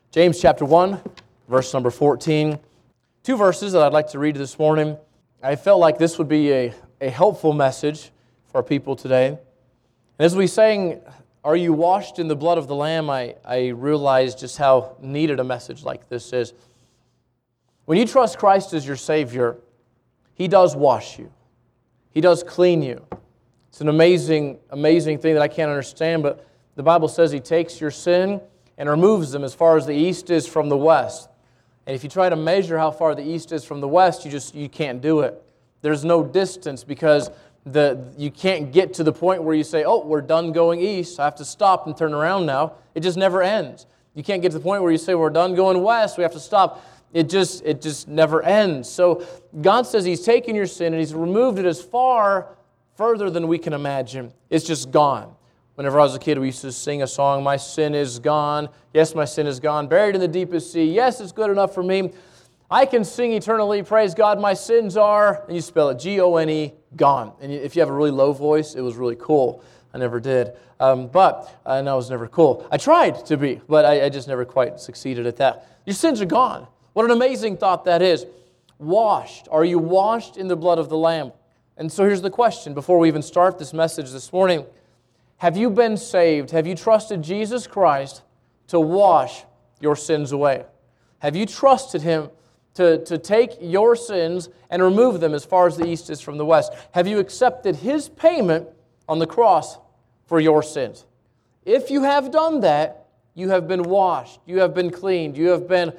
James chapter 1, verse number 14. Two verses that I'd like to read this morning. I felt like this would be a helpful message for our people today. And as we sang, "Are you washed in the blood of the Lamb?" I realized just how needed a message like this is. When you trust Christ as your Savior, He does wash you. He does clean you. It's an amazing thing that I can't understand, but the Bible says He takes your sin and removes them as far as the east is from the west. And if you try to measure how far the east is from the west, you can't do it. There's no distance because you can't get to the point where you say, "Oh, we're done going east. I have to stop and turn around now." It just never ends. You can't get to the point where you say, "We're done going west. We have to stop." It just never ends. So God says He's taken your sin and He's removed it as further than we can imagine. It's just gone. Whenever I was a kid, we used to sing a song, "My sin is gone. Yes, my sin is gone. Buried in the deepest sea. Yes, it's good enough for me. I can sing eternally. Praise God, my sins are," and you spell it G-O-N-E, gone. And if you have a really low voice, it was really cool. I never did. And I was never cool. I tried to be, but I just never quite succeeded at that. Your sins are gone. What an amazing thought that is. Washed. Are you washed in the blood of the Lamb? And so here's the question before we even start this message this morning. Have you been saved? Have you trusted Jesus Christ to wash your sins away? Have you trusted Him to take your sins and remove them as far as the east is from the west? Have you accepted His payment on the cross for your sins? If you have done that, you have been washed, you have been cleaned, you have been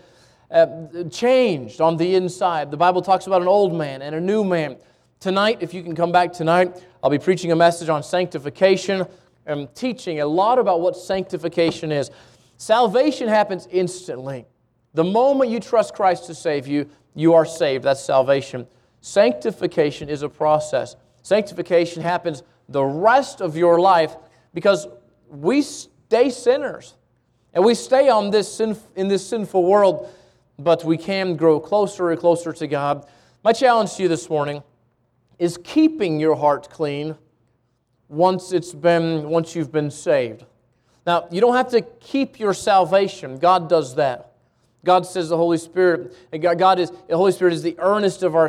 changed on the inside. The Bible talks about an old man and a new man. Tonight, if you can come back tonight, I'll be preaching a message on sanctification. I'm teaching a lot about what sanctification is. Salvation happens instantly. The moment you trust Christ to save you, you are saved. That's salvation. Sanctification is a process. Sanctification happens the rest of your life because we stay sinners. And we stay in this sinful world, but we can grow closer and closer to God. My challenge to you this morning is keeping your heart clean once you've been saved. Now, you don't have to keep your salvation. God does that. God says the Holy Spirit is the earnest of our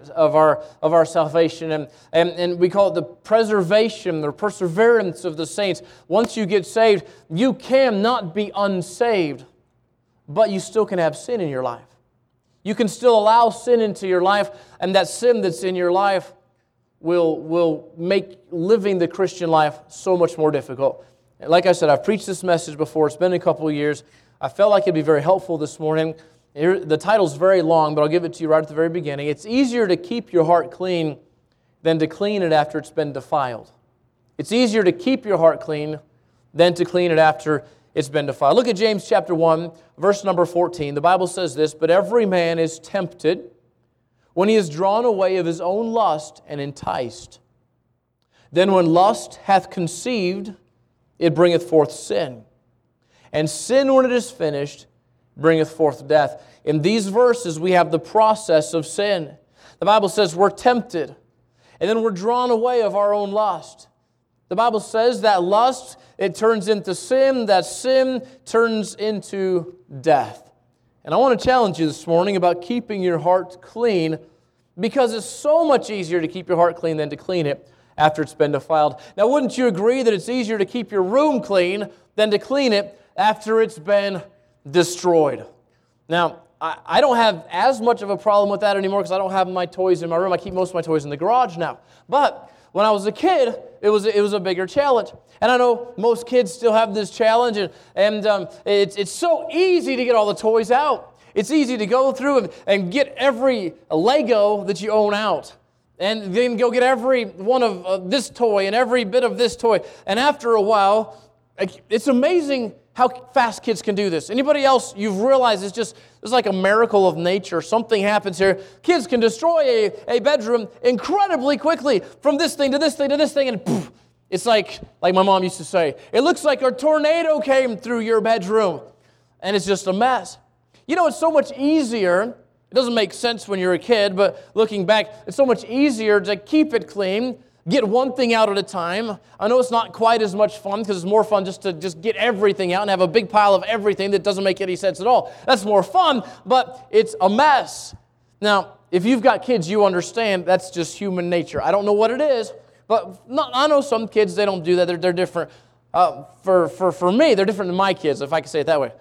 salvation, and we call it the preservation or perseverance of the saints. Once you get saved, you cannot be unsaved, but you still can have sin in your life. You can still allow sin into your life, and that sin that's in your life will make living the Christian life so much more difficult. Like I said, I've preached this message before. It's been a couple of years. I felt like it'd be very helpful this morning. The title's very long, but I'll give it to you right at the very beginning. It's easier to keep your heart clean than to clean it after it's been defiled. It's easier to keep your heart clean than to clean it after it's been defiled. Look at James chapter 1, verse number 14. The Bible says this, "But every man is tempted when he is drawn away of his own lust and enticed. Then when lust hath conceived, it bringeth forth sin. And sin, when it is finished, bringeth forth death." In these verses, we have the process of sin. The Bible says we're tempted, and then we're drawn away of our own lust. The Bible says that lust, it turns into sin, that sin turns into death. And I want to challenge you this morning about keeping your heart clean, because it's so much easier to keep your heart clean than to clean it after it's been defiled. Now, wouldn't you agree that it's easier to keep your room clean than to clean it after it's been destroyed? Now, I don't have as much of a problem with that anymore because I don't have my toys in my room. I keep most of my toys in the garage now. But when I was a kid, it was a bigger challenge. And I know most kids still have this challenge, and it's so easy to get all the toys out. It's easy to go through and get every Lego that you own out. And then go get every one of this toy and every bit of this toy. And after a while, it's amazing how fast kids can do this. Anybody else, you've realized it's like a miracle of nature. Something happens here. Kids can destroy a bedroom incredibly quickly from this thing to this thing to this thing, and poof, it's like my mom used to say, it looks like a tornado came through your bedroom, and it's just a mess. You know, it's so much easier. It doesn't make sense when you're a kid, but looking back, it's so much easier to keep it clean get one thing out at a time. I know it's not quite as much fun because it's more fun just to get everything out and have a big pile of everything that doesn't make any sense at all. That's more fun, but it's a mess. Now, if you've got kids, you understand that's just human nature. I don't know what it is, but I know some kids, they don't do that. They're different. For me, they're different than my kids, if I can say it that way.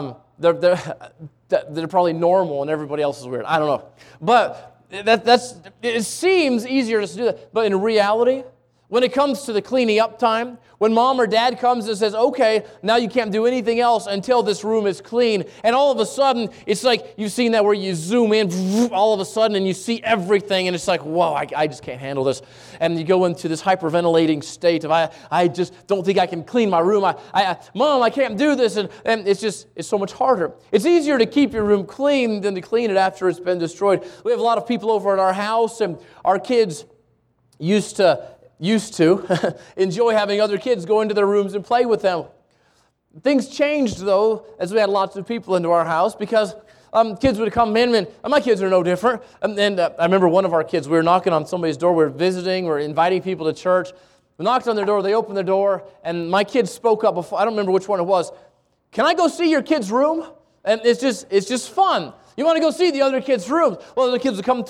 They're probably normal and everybody else is weird. I don't know. But it seems easier to do that. But in reality, when it comes to the cleaning up time, when mom or dad comes and says, okay, now you can't do anything else until this room is clean. And all of a sudden, it's like you've seen that where you zoom in all of a sudden and you see everything and it's like, whoa, I just can't handle this. And you go into this hyperventilating state of, I just don't think I can clean my room. Mom, I can't do this. And it's so much harder. It's easier to keep your room clean than to clean it after it's been destroyed. We have a lot of people over at our house and our kids used to enjoy having other kids go into their rooms and play with them. Things changed, though, as we had lots of people into our house because kids would come in, and my kids are no different. And I remember one of our kids, we were knocking on somebody's door, we were visiting, we were inviting people to church. We knocked on their door, they opened their door, and my kids spoke up before, I don't remember which one it was. Can I go see your kid's room? And it's just fun. You want to go see the other kids' rooms? Well, the kids would come to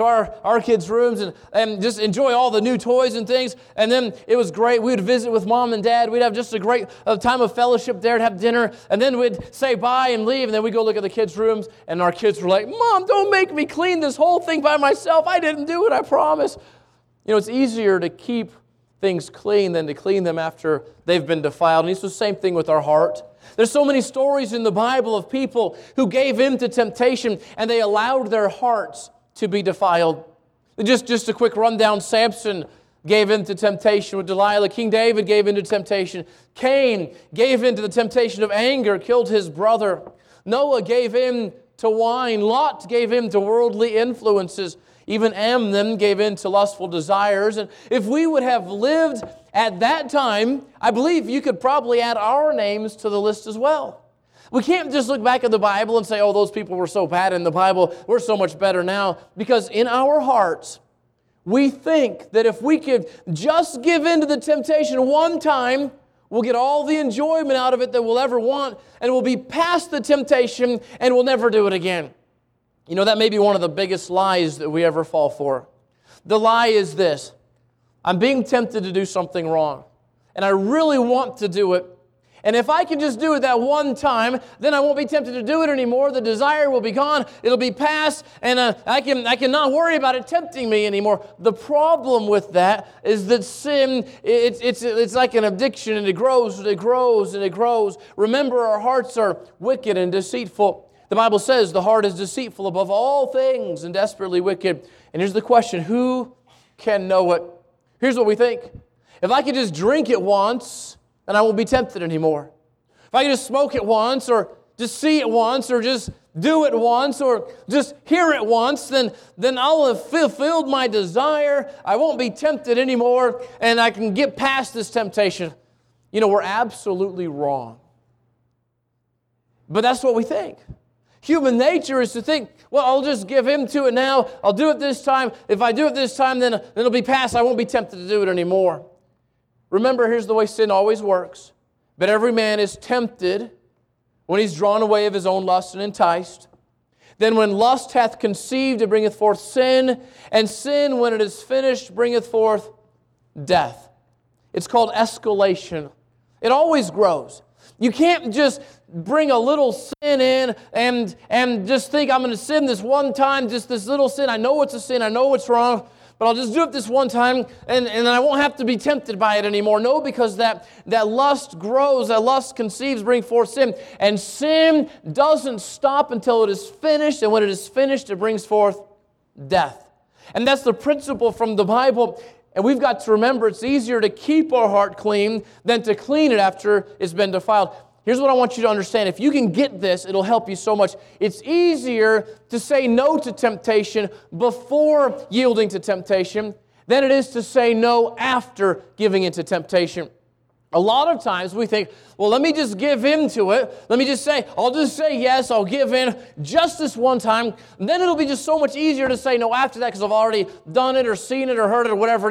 our kids' rooms and just enjoy all the new toys and things. And then it was great. We would visit with mom and dad. We'd have just a great time of fellowship there and have dinner. And then we'd say bye and leave. And then we'd go look at the kids' rooms. And our kids were like, Mom, don't make me clean this whole thing by myself. I didn't do it, I promise. You know, it's easier to keep things clean than to clean them after they've been defiled. And it's the same thing with our heart. There's so many stories in the Bible of people who gave in to temptation and they allowed their hearts to be defiled. Just a quick rundown. Samson gave in to temptation with Delilah. King David gave in to temptation. Cain gave in to the temptation of anger, killed his brother. Noah gave in to wine. Lot gave in to worldly influences. Even Amnon gave in to lustful desires. And if we would have lived at that time, I believe you could probably add our names to the list as well. We can't just look back at the Bible and say, oh, those people were so bad in the Bible, we're so much better now. Because in our hearts, we think that if we could just give in to the temptation one time, we'll get all the enjoyment out of it that we'll ever want, and we'll be past the temptation and we'll never do it again. You know, that may be one of the biggest lies that we ever fall for. The lie is this: I'm being tempted to do something wrong, and I really want to do it. And if I can just do it that one time, then I won't be tempted to do it anymore. The desire will be gone. It'll be past, and I can not worry about it tempting me anymore. The problem with that is that sin, it's like an addiction, and it grows, and it grows, and it grows. Remember, our hearts are wicked and deceitful. The Bible says the heart is deceitful above all things and desperately wicked. And here's the question: who can know it? Here's what we think. If I could just drink it once, then I won't be tempted anymore. If I could just smoke it once, or just see it once, or just do it once, or just hear it once, then I'll have fulfilled my desire. I won't be tempted anymore, and I can get past this temptation. You know, we're absolutely wrong. But that's what we think. Human nature is to think, well, I'll just give in to it now. I'll do it this time. If I do it this time, then it'll be past. I won't be tempted to do it anymore. Remember, here's the way sin always works. But every man is tempted when he's drawn away of his own lust and enticed. Then when lust hath conceived, it bringeth forth sin. And sin, when it is finished, bringeth forth death. It's called escalation. It always grows. You can't just bring a little sin in and just think, I'm going to sin this one time, just this little sin. I know it's a sin. I know it's wrong. But I'll just do it this one time, and I won't have to be tempted by it anymore. No, because that lust grows, that lust conceives, bring forth sin. And sin doesn't stop until it is finished. And when it is finished, it brings forth death. And that's the principle from the Bible. And we've got to remember, it's easier to keep our heart clean than to clean it after it's been defiled. Here's what I want you to understand. If you can get this, it'll help you so much. It's easier to say no to temptation before yielding to temptation than it is to say no after giving into temptation. A lot of times we think, well, let me just give in to it. Let me just say, I'll just say yes, I'll give in just this one time. And then it'll be just so much easier to say no after that because I've already done it or seen it or heard it or whatever it is.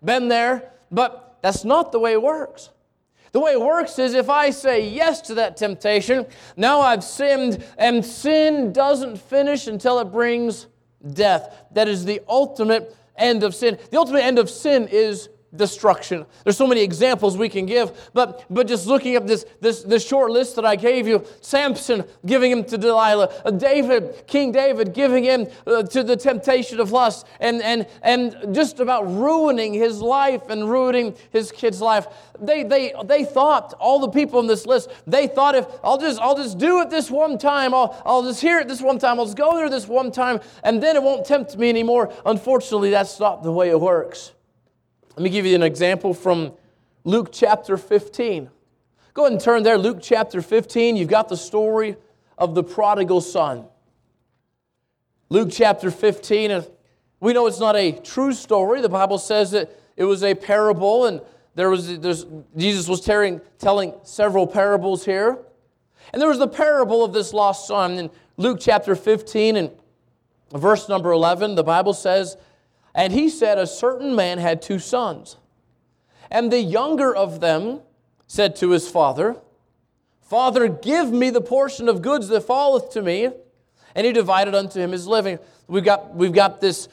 been there, but that's not the way it works. The way it works is if I say yes to that temptation, now I've sinned, and sin doesn't finish until it brings death. That is the ultimate end of sin. The ultimate end of sin is destruction. There's so many examples we can give, but just looking at this short list that I gave you, Samson giving him to Delilah, King David giving him to the temptation of lust, and just about ruining his life and ruining his kid's life. They thought, all the people in this list, they thought, if I'll just do it this one time, I'll just hear it this one time, I'll just go there this one time, and then it won't tempt me anymore. Unfortunately, that's not the way it works. Let me give you an example from Luke chapter 15. Go ahead and turn there, Luke chapter 15. You've got the story of the prodigal son. Luke chapter 15, we know it's not a true story. The Bible says that it was a parable, and Jesus was telling several parables here. And there was the parable of this lost son. In Luke chapter 15 and verse number 11, the Bible says, "And he said, a certain man had 2 sons. And the younger of them said to his father, Father, give me the portion of goods that falleth to me. And he divided unto him his living." We've got this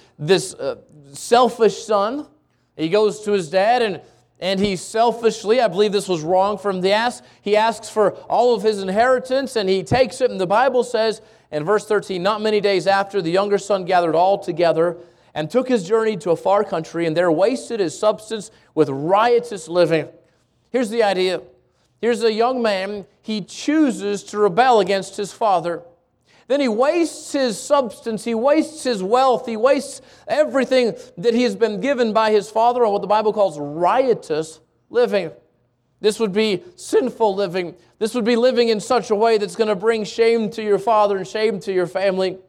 selfish son. He goes to his dad, and he selfishly, I believe this was wrong for him to ask, he asks for all of his inheritance, and he takes it. And the Bible says in verse 13, "Not many days after, the younger son gathered all together, and took his journey to a far country, and there wasted his substance with riotous living." Here's the idea. Here's a young man. He chooses to rebel against his father. Then he wastes his substance. He wastes his wealth. He wastes everything that he has been given by his father on what the Bible calls riotous living. This would be sinful living. This would be living in such a way that's going to bring shame to your father and shame to your family.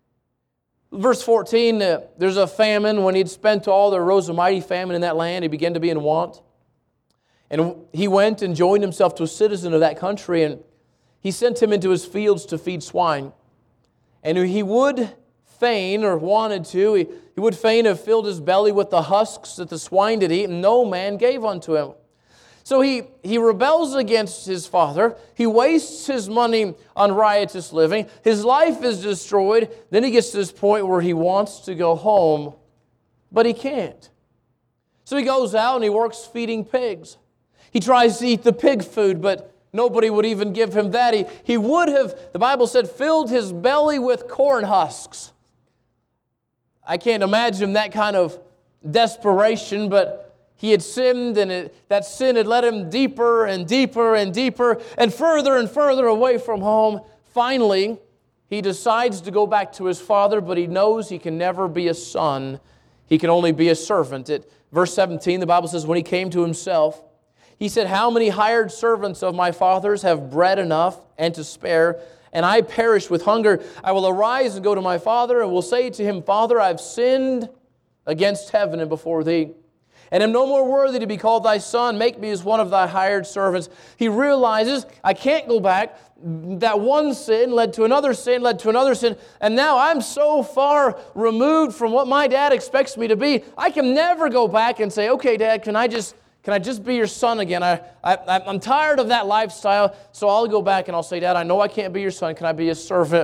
Verse 14, there's a famine. When he'd spent all, there arose a mighty famine in that land. He began to be in want. And he went and joined himself to a citizen of that country, and he sent him into his fields to feed swine. And he would fain, or wanted to, he would fain have filled his belly with the husks that the swine did eat, and no man gave unto him. So he rebels against his father. He wastes his money on riotous living. His life is destroyed. Then he gets to this point where he wants to go home, but he can't. So he goes out and he works feeding pigs. He tries to eat the pig food, but nobody would even give him that. He would have, the Bible said, filled his belly with corn husks. I can't imagine that kind of desperation, but he had sinned, and that sin had led him deeper and deeper and deeper and further away from home. Finally, he decides to go back to his father, but he knows he can never be a son. He can only be a servant. At verse 17, the Bible says, when he came to himself, he said, "How many hired servants of my father's have bread enough and to spare, and I perish with hunger? I will arise and go to my father, and will say to him, Father, I have sinned against heaven and before thee, and am no more worthy to be called thy son. Make me as one of thy hired servants." He realizes, I can't go back. That one sin led to another sin, led to another sin, and now I'm so far removed from what my dad expects me to be. I can never go back and say, "Okay, Dad, can I just be your son again? I'm tired of that lifestyle, so I'll go back and I'll say, Dad, I know I can't be your son. Can I be a servant?"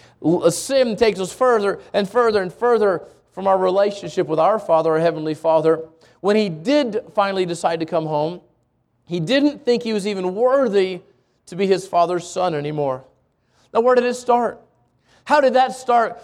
Sin takes us further and further and further from our relationship with our Father, our Heavenly Father. When he did finally decide to come home, he didn't think he was even worthy to be his father's son anymore. Now, where did it start? How did that start?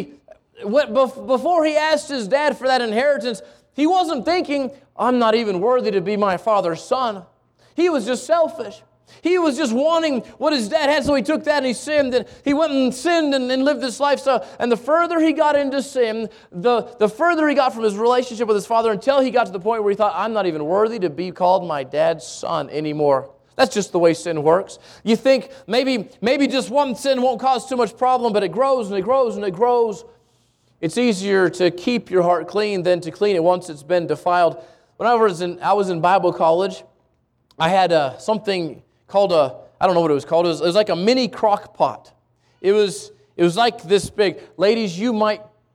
Before he asked his dad for that inheritance, he wasn't thinking, "I'm not even worthy to be my father's son." He was just selfish. He was just wanting what his dad had, so he took that and he sinned. And he went and sinned and lived this lifestyle. And the further he got into sin, the further he got from his relationship with his father, until he got to the point where he thought, "I'm not even worthy to be called my dad's son anymore." That's just the way sin works. You think maybe just one sin won't cause too much problem, but it grows and it grows and it grows. It's easier to keep your heart clean than to clean it once it's been defiled. When I was in Bible college, I had something called I don't know what it was called. It was like a mini crock pot. It was like this big. Ladies, you might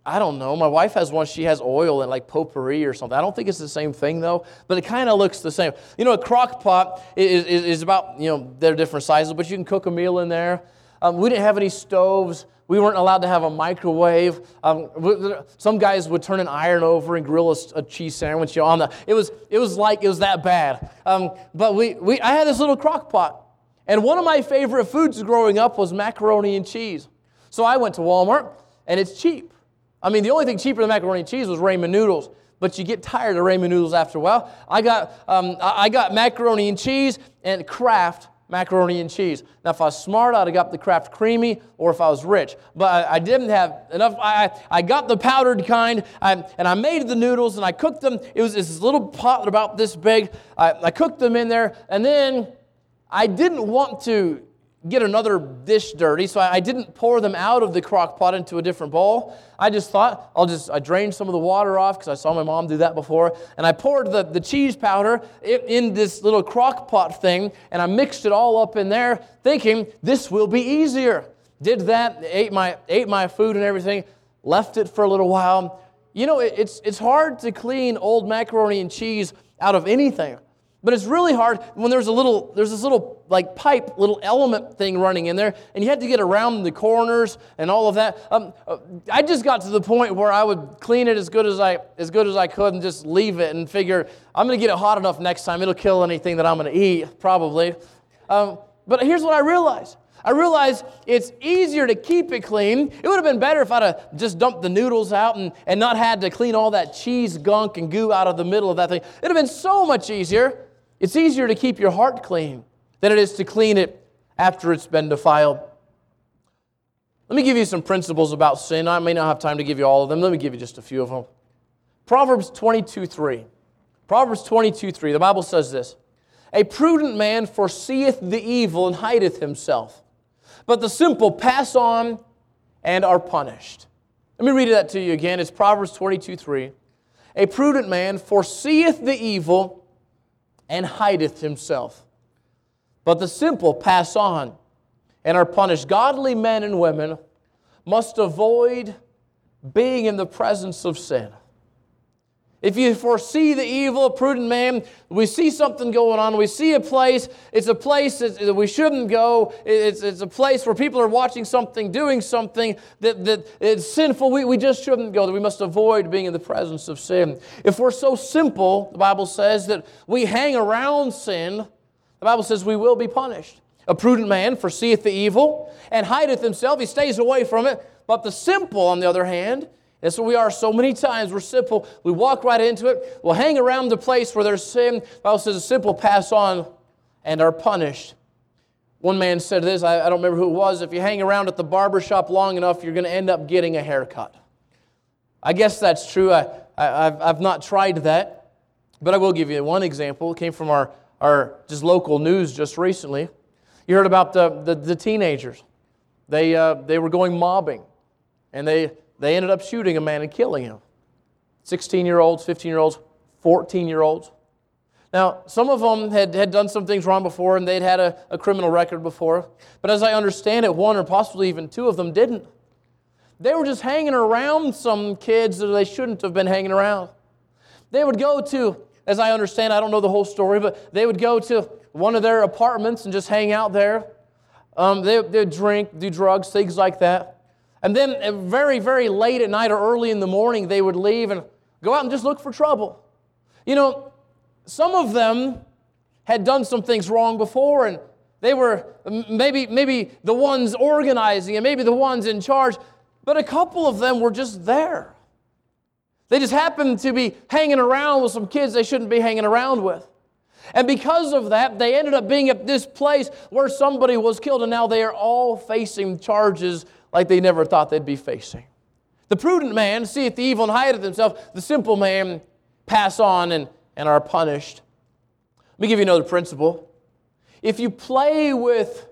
I don't know. My wife has one. She has oil and like potpourri or something. I don't think it's the same thing though, but it kind of looks the same. You know, a crock pot is about, they're different sizes, but you can cook a meal in there. We didn't have any stoves. We weren't allowed to have a microwave. Some guys would turn an iron over and grill a cheese sandwich on the. It was that bad. But I had this little crock pot, and one of my favorite foods growing up was macaroni and cheese. So I went to Walmart, and it's cheap. I mean, the only thing cheaper than macaroni and cheese was ramen noodles, but you get tired of ramen noodles after a while. I got macaroni and cheese and Kraft macaroni and cheese. Now, if I was smart, I'd have got the Kraft Creamy, or if I was rich. But I didn't have enough. I got the powdered kind, and I made the noodles, and I cooked them. It was this little pot about this big. I cooked them in there, and then I didn't want to get another dish dirty, so I didn't pour them out of the crock pot into a different bowl. I just thought, I drained some of the water off because I saw my mom do that before, and I poured the cheese powder in this little crock pot thing, and I mixed it all up in there, thinking this will be easier. Did that, ate my food and everything, left it for a little while. You know, it's hard to clean old macaroni and cheese out of anything. But it's really hard when there's this little like pipe, little element thing running in there, and you had to get around the corners and all of that. I just got to the point where I would clean it as good as I could and just leave it and figure I'm going to get it hot enough next time. It'll kill anything that I'm going to eat, probably. But here's what I realized. I realized it's easier to keep it clean. It would have been better if I'd have just dumped the noodles out and not had to clean all that cheese gunk and goo out of the middle of that thing. It would have been so much easier. It's easier to keep your heart clean than it is to clean it after it's been defiled. Let me give you some principles about sin. I may not have time to give you all of them. Let me give you just a few of them. Proverbs 22:3. Proverbs 22:3. The Bible says this: "A prudent man foreseeth the evil and hideth himself, but the simple pass on and are punished." Let me read that to you again. It's Proverbs 22:3. "A prudent man foreseeth the evil and hideth himself, but the simple pass on and are punished." Godly men and women must avoid being in the presence of sin. If you foresee the evil, prudent man, we see something going on, we see a place, it's a place that we shouldn't go, it's a place where people are watching something, doing something that it's sinful, we just shouldn't go, that we must avoid being in the presence of sin. If we're so simple, the Bible says, that we hang around sin, the Bible says we will be punished. A prudent man foreseeth the evil and hideth himself, he stays away from it, but the simple, on the other hand, that's what we are so many times. We're simple. We walk right into it. We'll hang around the place where there's sin. The Bible says the simple pass on and are punished. One man said this, I don't remember who it was, if you hang around at the barber shop long enough, you're going to end up getting a haircut. I guess that's true. I've not tried that, but I will give you one example. It came from our just local news just recently. You heard about the teenagers. They were going mobbing, and they ended up shooting a man and killing him. 16-year-olds, 15-year-olds, 14-year-olds. Now, some of them had done some things wrong before, and they'd had a criminal record before. But as I understand it, one or possibly even two of them didn't. They were just hanging around some kids that they shouldn't have been hanging around. They would go to, as I understand, I don't know the whole story, but they would go to one of their apartments and just hang out there. They'd drink, do drugs, things like that. And then very, very late at night or early in the morning, they would leave and go out and just look for trouble. You know, some of them had done some things wrong before, and they were maybe the ones organizing and maybe the ones in charge, but a couple of them were just there. They just happened to be hanging around with some kids they shouldn't be hanging around with. And because of that, they ended up being at this place where somebody was killed, and now they are all facing charges like they never thought they'd be facing. The prudent man seeth the evil and hideth himself. The simple man pass on and are punished. Let me give you another principle. If you play with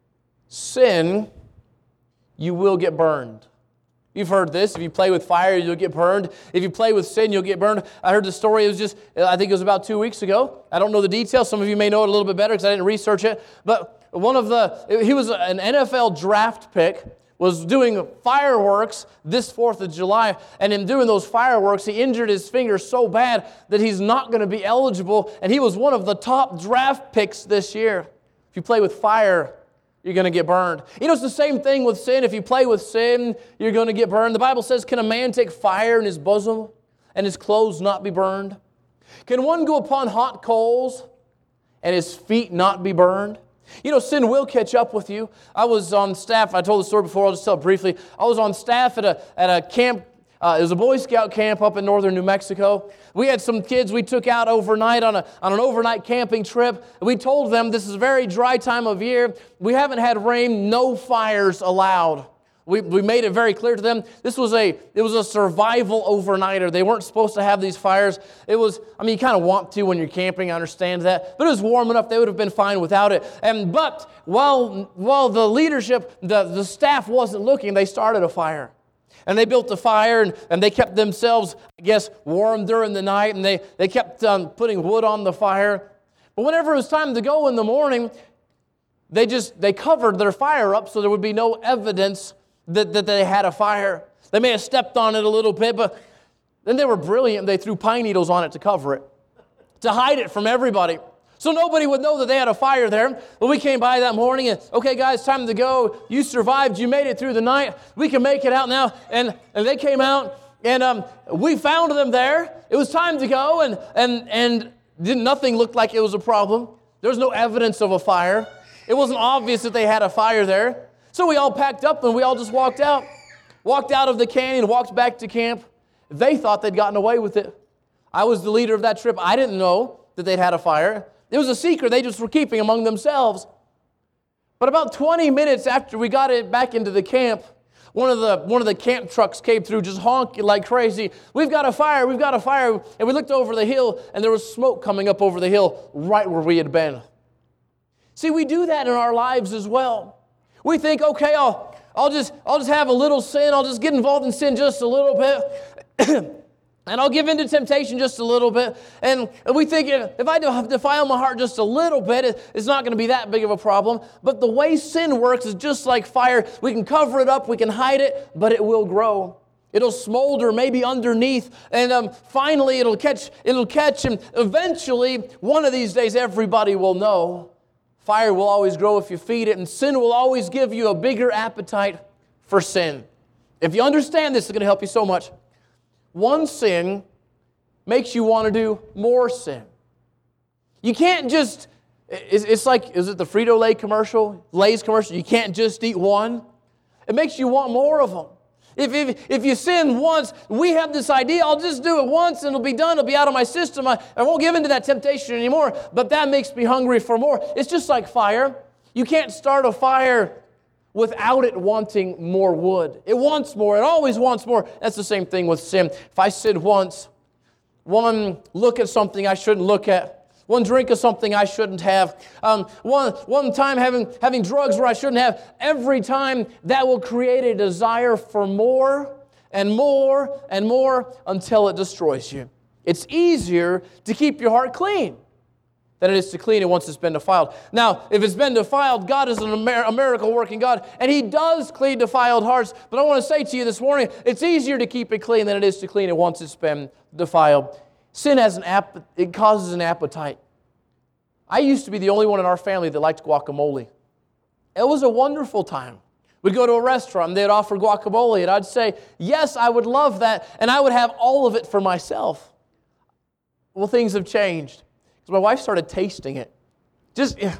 sin, you will get burned. You've heard this. If you play with fire, you'll get burned. If you play with sin, you'll get burned. I heard the story. I think it was about 2 weeks ago. I don't know the details. Some of you may know it a little bit better because I didn't research it. But he was an NFL draft pick was doing fireworks this 4th of July, and in doing those fireworks, he injured his finger so bad that he's not going to be eligible, and he was one of the top draft picks this year. If you play with fire, you're going to get burned. You know, it's the same thing with sin. If you play with sin, you're going to get burned. The Bible says, can a man take fire in his bosom and his clothes not be burned? Can one go upon hot coals and his feet not be burned? You know, sin will catch up with you. I was on staff. I told the story before. I'll just tell it briefly. I was on staff at a camp. It was a Boy Scout camp up in northern New Mexico. We had some kids we took out overnight on an overnight camping trip. We told them this is a very dry time of year. We haven't had rain, no fires allowed. We made it very clear to them. It was a survival overnighter. They weren't supposed to have these fires. You kind of want to when you're camping, I understand that. But it was warm enough, they would have been fine without it. But while the leadership, the staff wasn't looking, they started a fire. And they built a fire, and they kept themselves, I guess, warm during the night, and they kept putting wood on the fire. But whenever it was time to go in the morning, they covered their fire up so there would be no evidence that they had a fire. They may have stepped on it a little bit, but then they were brilliant. They threw pine needles on it to cover it, to hide it from everybody. So nobody would know that they had a fire there. But we came by that morning and, okay, guys, time to go. You survived. You made it through the night. We can make it out now. And they came out, and we found them there. It was time to go, and nothing looked like it was a problem. There was no evidence of a fire. It wasn't obvious that they had a fire there. So we all packed up, and we all just walked out. Walked out of the canyon, walked back to camp. They thought they'd gotten away with it. I was the leader of that trip. I didn't know that they'd had a fire. It was a secret they just were keeping among themselves. But about 20 minutes after we got it back into the camp, one of the camp trucks came through just honking like crazy. We've got a fire, we've got a fire. And we looked over the hill, and there was smoke coming up over the hill right where we had been. See, we do that in our lives as well. We think, okay, I'll just have a little sin. I'll just get involved in sin just a little bit. And I'll give in to temptation just a little bit. And we think if I defile my heart just a little bit, it's not going to be that big of a problem. But the way sin works is just like fire. We can cover it up, we can hide it, but it will grow. It'll smolder maybe underneath. And finally it'll catch. And eventually, one of these days, everybody will know. Fire will always grow if you feed it, and sin will always give you a bigger appetite for sin. If you understand this, it's going to help you so much. One sin makes you want to do more sin. You can't just, it's like, is it the Frito-Lay commercial, Lay's commercial? You can't just eat one. It makes you want more of them. If you sin once, we have this idea, I'll just do it once and it'll be done, it'll be out of my system. I won't give in to that temptation anymore, but that makes me hungry for more. It's just like fire. You can't start a fire without it wanting more wood. It wants more. It always wants more. That's the same thing with sin. If I sin once, one look at something I shouldn't look at, one drink of something I shouldn't have, one time having drugs where I shouldn't have, every time that will create a desire for more and more and more until it destroys you. It's easier to keep your heart clean than it is to clean it once it's been defiled. Now, if it's been defiled, God is a miracle-working God, and He does clean defiled hearts. But I want to say to you this morning, it's easier to keep it clean than it is to clean it once it's been defiled. Sin has it causes an appetite. I used to be the only one in our family that liked guacamole. It was a wonderful time. We'd go to a restaurant, and they'd offer guacamole, and I'd say, yes, I would love that, and I would have all of it for myself. Well, things have changed. Because my wife started tasting it. Just to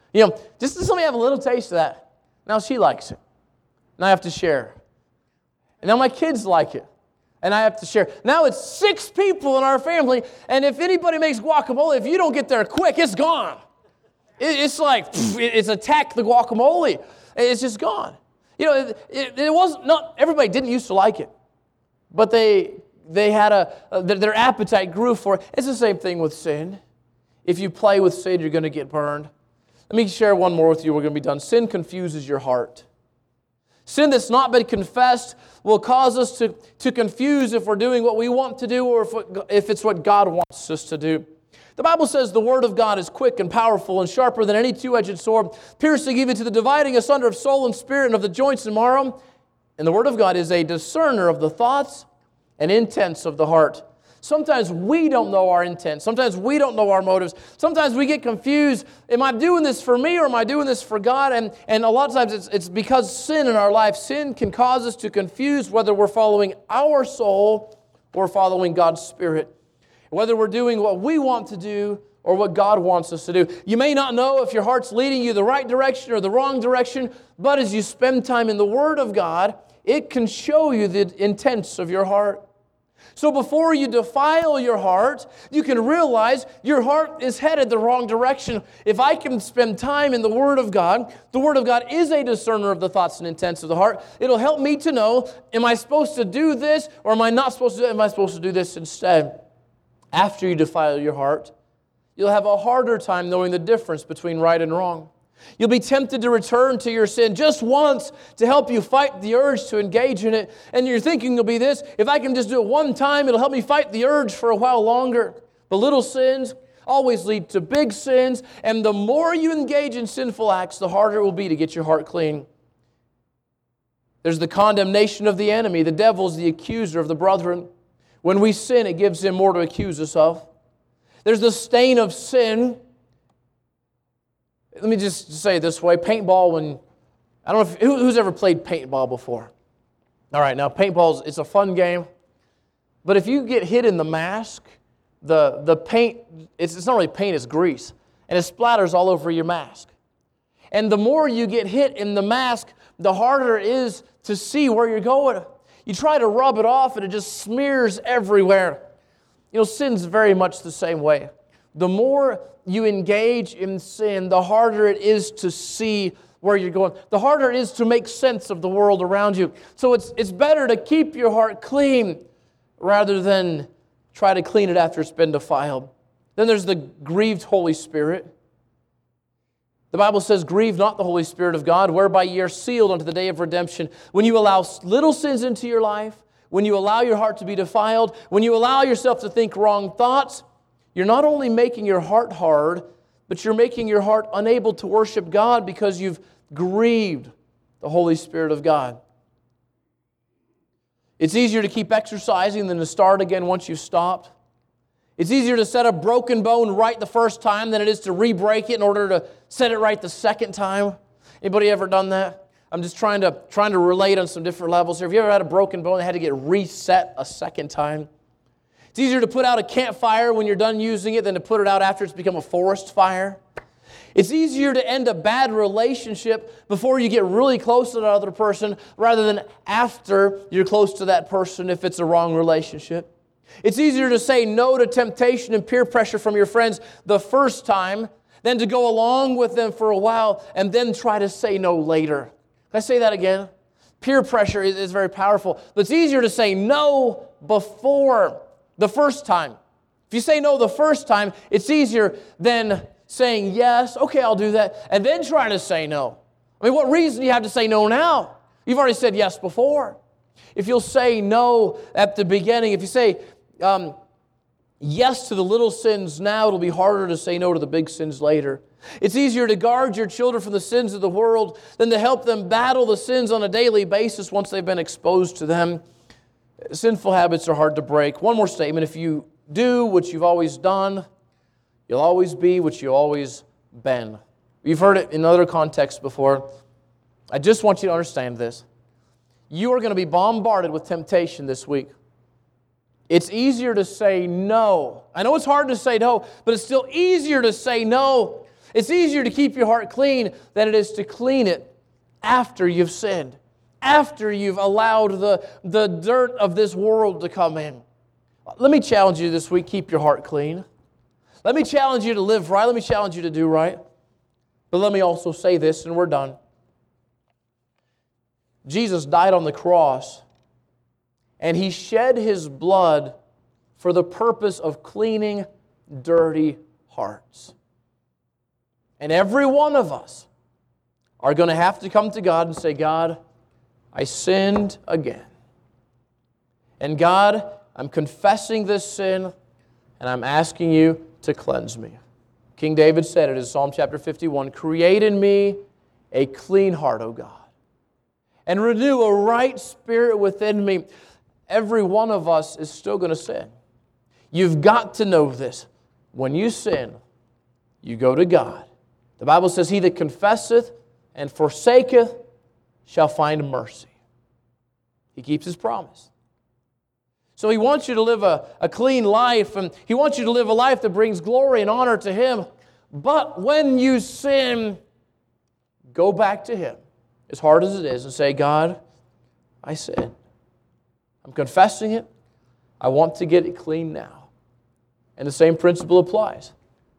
let me have a little taste of that. Now she likes it. And I have to share. And now my kids like it. And I have to share. Now it's 6 people in our family, and if anybody makes guacamole, if you don't get there quick, it's gone. It's like, it's attacked the guacamole. It's just gone. It wasn't, not everybody didn't used to like it. But they had their appetite grew for it. It's the same thing with sin. If you play with sin, you're going to get burned. Let me share one more with you. We're going to be done. Sin confuses your heart. Sin that's not been confessed will cause us to confuse if we're doing what we want to do or if it's what God wants us to do. The Bible says the Word of God is quick and powerful and sharper than any two-edged sword, piercing even to the dividing asunder of soul and spirit and of the joints and marrow. And the Word of God is a discerner of the thoughts and intents of the heart. Sometimes we don't know our intent. Sometimes we don't know our motives. Sometimes we get confused. Am I doing this for me or am I doing this for God? And a lot of times it's because sin in our life. Sin can cause us to confuse whether we're following our soul or following God's Spirit. Whether we're doing what we want to do or what God wants us to do. You may not know if your heart's leading you the right direction or the wrong direction, but as you spend time in the Word of God, it can show you the intents of your heart. So before you defile your heart, you can realize your heart is headed the wrong direction. If I can spend time in the Word of God is a discerner of the thoughts and intents of the heart. It'll help me to know, am I supposed to do this or am I not supposed to do it? Am I supposed to do this instead? After you defile your heart, you'll have a harder time knowing the difference between right and wrong. You'll be tempted to return to your sin just once to help you fight the urge to engage in it. And your thinking will be this: if I can just do it one time, it'll help me fight the urge for a while longer. But little sins always lead to big sins. And the more you engage in sinful acts, the harder it will be to get your heart clean. There's the condemnation of the enemy. The devil's the accuser of the brethren. When we sin, it gives him more to accuse us of. There's the stain of sin. Let me just say it this way. Paintball, I don't know who's ever played paintball before. All right, now paintball, it's a fun game. But if you get hit in the mask, the paint, it's not really paint, it's grease. And it splatters all over your mask. And the more you get hit in the mask, the harder it is to see where you're going. You try to rub it off and it just smears everywhere. Sin's very much the same way. The more you engage in sin, the harder it is to see where you're going. The harder it is to make sense of the world around you. So it's better to keep your heart clean rather than try to clean it after it's been defiled. Then there's the grieved Holy Spirit. The Bible says, grieve not the Holy Spirit of God, whereby ye are sealed unto the day of redemption. When you allow little sins into your life, when you allow your heart to be defiled, when you allow yourself to think wrong thoughts, you're not only making your heart hard, but you're making your heart unable to worship God because you've grieved the Holy Spirit of God. It's easier to keep exercising than to start again once you've stopped. It's easier to set a broken bone right the first time than it is to re-break it in order to set it right the second time. Anybody ever done that? I'm just trying to relate on some different levels here. Have you ever had a broken bone that had to get reset a second time? It's easier to put out a campfire when you're done using it than to put it out after it's become a forest fire. It's easier to end a bad relationship before you get really close to that other person rather than after you're close to that person if it's a wrong relationship. It's easier to say no to temptation and peer pressure from your friends the first time than to go along with them for a while and then try to say no later. Can I say that again? Peer pressure is very powerful, but it's easier to say no before the first time. If you say no the first time, it's easier than saying yes, okay, I'll do that, and then trying to say no. I mean, what reason do you have to say no now? You've already said yes before. If you'll say no at the beginning, if you say yes to the little sins now, it'll be harder to say no to the big sins later. It's easier to guard your children from the sins of the world than to help them battle the sins on a daily basis once they've been exposed to them. Sinful habits are hard to break. One more statement. If you do what you've always done, you'll always be what you've always been. You've heard it in other contexts before. I just want you to understand this. You are going to be bombarded with temptation this week. It's easier to say no. I know it's hard to say no, but it's still easier to say no. It's easier to keep your heart clean than it is to clean it after you've sinned, after you've allowed the dirt of this world to come in. Let me challenge you this week, keep your heart clean. Let me challenge you to live right. Let me challenge you to do right. But let me also say this, and we're done. Jesus died on the cross, and He shed His blood for the purpose of cleaning dirty hearts. And every one of us are going to have to come to God and say, God, I sinned again. And God, I'm confessing this sin, and I'm asking You to cleanse me. King David said it in Psalm chapter 51, "Create in me a clean heart, O God, and renew a right spirit within me." Every one of us is still going to sin. You've got to know this. When you sin, you go to God. The Bible says, "He that confesseth and forsaketh shall find mercy." He keeps His promise. So He wants you to live a clean life, and He wants you to live a life that brings glory and honor to Him. But when you sin, go back to Him, as hard as it is, and say, "God, I sinned. I'm confessing it. I want to get it clean now." And the same principle applies.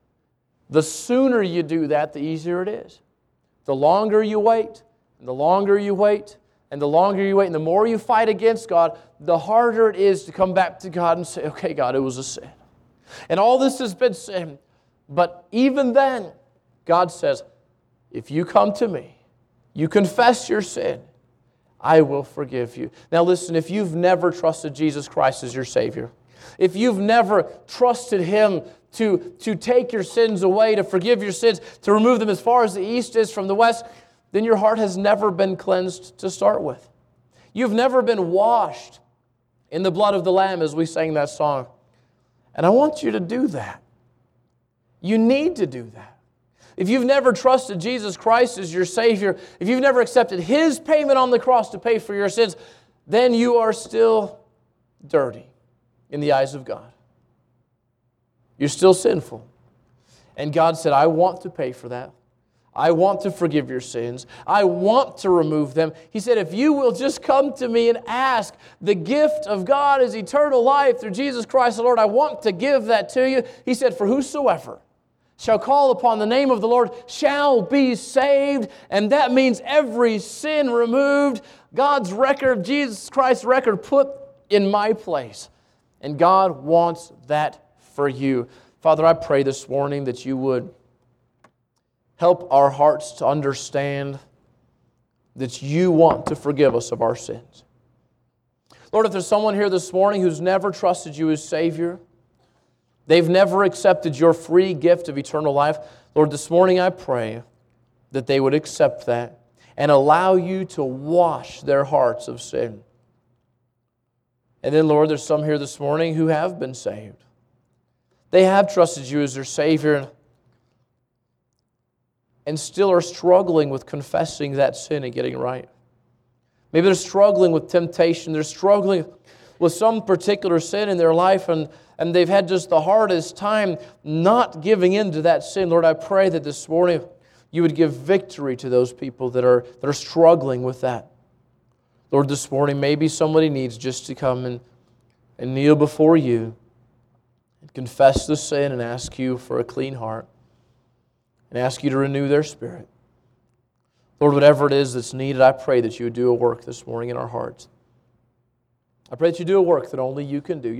The sooner you do that, the easier it is. The longer you wait, and the longer you wait, and the longer you wait, and the more you fight against God, the harder it is to come back to God and say, "Okay, God, it was a sin. And all this has been sin." But even then, God says, "If you come to me, you confess your sin, I will forgive you." Now listen, if you've never trusted Jesus Christ as your Savior, if you've never trusted Him to take your sins away, to forgive your sins, to remove them as far as the east is from the west, then your heart has never been cleansed to start with. You've never been washed in the blood of the Lamb, as we sang that song. And I want you to do that. You need to do that. If you've never trusted Jesus Christ as your Savior, if you've never accepted His payment on the cross to pay for your sins, then you are still dirty in the eyes of God. You're still sinful. And God said, "I want to pay for that. I want to forgive your sins. I want to remove them." He said, "If you will just come to me and ask, the gift of God is eternal life through Jesus Christ the Lord. I want to give that to you." He said, "For whosoever shall call upon the name of the Lord shall be saved." And that means every sin removed, God's record, Jesus Christ's record put in my place. And God wants that for you. Father, I pray this morning that you would help our hearts to understand that you want to forgive us of our sins. Lord, if there's someone here this morning who's never trusted you as Savior, they've never accepted your free gift of eternal life, Lord, this morning I pray that they would accept that and allow you to wash their hearts of sin. And then, Lord, there's some here this morning who have been saved. They have trusted you as their Savior and still are struggling with confessing that sin and getting right. Maybe they're struggling with temptation. They're struggling with some particular sin in their life, and they've had just the hardest time not giving in to that sin. Lord, I pray that this morning you would give victory to those people that are struggling with that. Lord, this morning maybe somebody needs just to come and kneel before you and confess the sin and ask you for a clean heart and ask you to renew their spirit. Lord, whatever it is that's needed, I pray that you would do a work this morning in our hearts. I pray that you do a work that only you can do.